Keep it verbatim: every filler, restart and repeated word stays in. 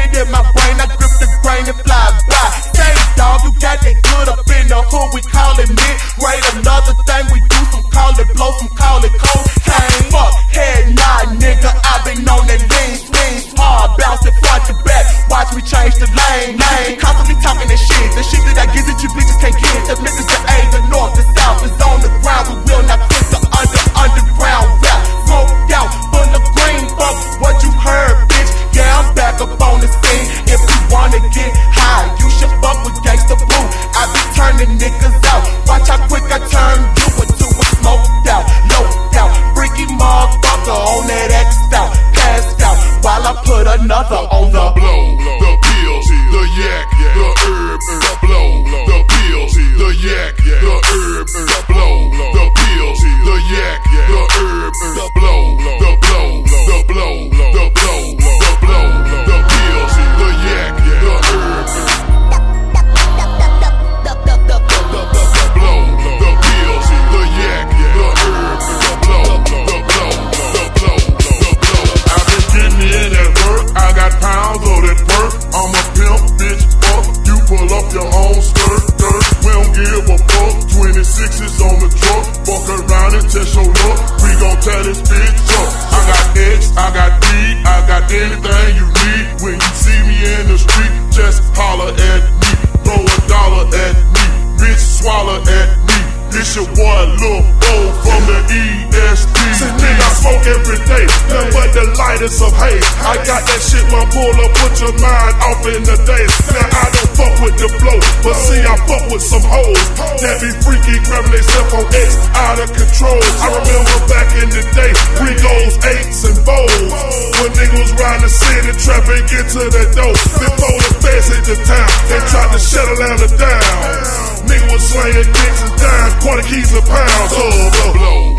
wind in my brain, I grip the grain and fly by. Say dog, you got that good up in the hood, we call it mid. Right, another thing we do, some call it blow, some call it cocaine. Fuck, head nod, nigga, I been on that lean, lean, hard, bounce it front to back. Watch me change the lane, lane. Constantly talking that shit, the shit that I get that you bitches can't get. The Memphis to A, the north, the south is on the ground. We will not quit the under, underground rap. Smoked out, full of green, fuck what you heard, bitch. Yeah, I'm back up on the scene. If you wanna get high, you should fuck with Gangsta Boo. I be turning niggas out. Watch how quick I turn you into a smoked out, loped out, freaky motherfucker on that X out, passed out while I put another on the blow, the pills, the yak, the herb, the blow, the pills, the yak, the herb, the blow, the pills, the yak, the herb, the blow, the blow, the blow, the blow, the blow, the pills, the yak, the herb, the blow, the pills, the yak, the herb, the blow, the blow, the blow, the blow. I've been getting in at work, I got pounds of that perk. I'm a pimp, bitch, fuck. You pull up your own skirt, dirt. We don't give a fuck. twenty-sixes on the truck. Fuck around and test your luck. We gon' tear this bitch up. I got X, I got D, I got anything you need. When you see me in the street, just holler at me. Throw a dollar at me. Bitch, swallow at me. This your boy Lil Bo from the E S T. Nigga, I smoke every day, nothing but the lightest of hate. I got that shit, my pull up, put your mind off in the days. Now I don't fuck with the flow, but see I fuck with some hoes that be freaky, grabbing they cell phone X out of control. I remember back in the day, we goes eights and fours. When niggas was riding the city, trapping, get to the door. Before the feds hit the town, they tried to shut Atlanta down. Nigga was slanging dicks and dimes, quarter keys a pound. So the blow.